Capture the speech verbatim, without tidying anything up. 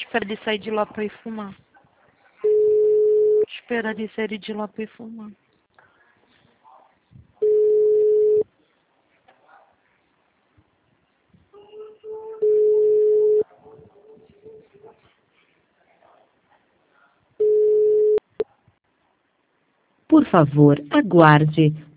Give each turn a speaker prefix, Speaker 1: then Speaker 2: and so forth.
Speaker 1: Espera ele sair de lá pra ir fumar. Espera ele sair de lá pra ir fumar.
Speaker 2: Por favor, aguarde.